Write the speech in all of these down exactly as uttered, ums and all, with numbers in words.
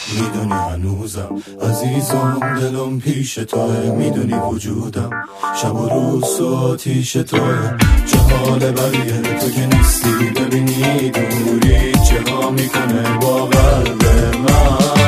میدونی هنوزم عزیزم دلم پیش توه، میدونی وجودم شب و روز تو آتیش توه. چه حال بقیه تو که نیستی، ببینی دوری چه ها میکنه با قلب من.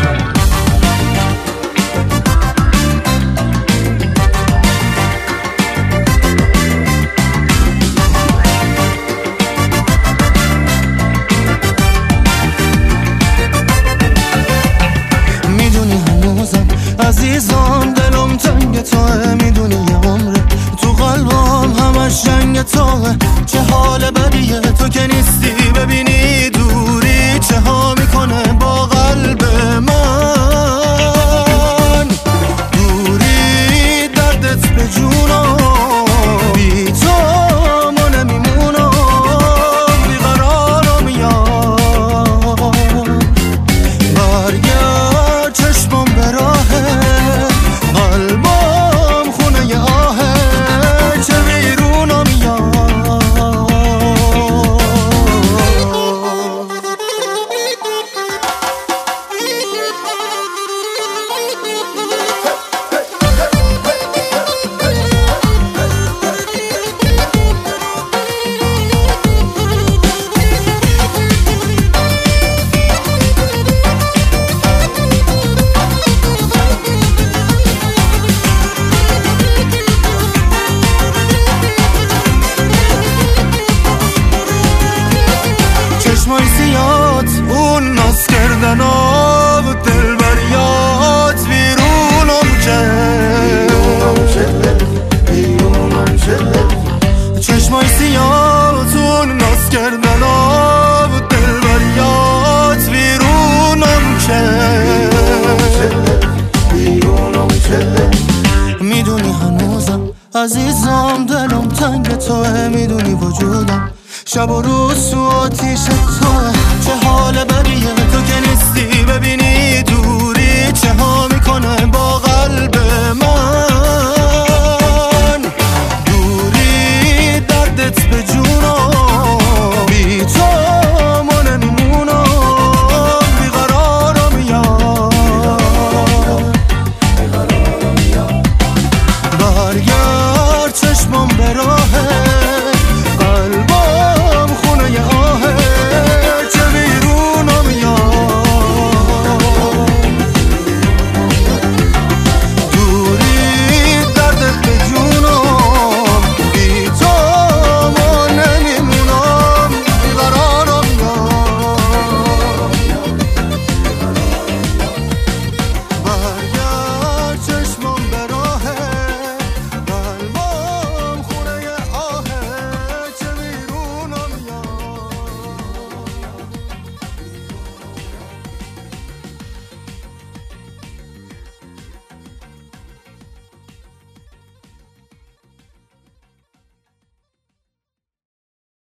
عزیزم دلم تنگ توه، میدونی یه عمره تو قلبم همش جنگ توه. چه حال بدیه تو که نیستی، ببینی دوری چه ها میکنه با قلب من. دوری دردت به جونم، بی تو ما نمیمونم، بیقرارم یار. برگرد چشمم به راه، قلبم خونه آهه، چه بیرونم یار. چشمای سیات اون ناز کردن آب دل بریات بیرونم کرد. چشمای سیات اون ناز کردن آب دل بریات بیرونم کرد. میدونی هنوزم عزیزم دلم تنگ توه، میدونی وجودم شب و روز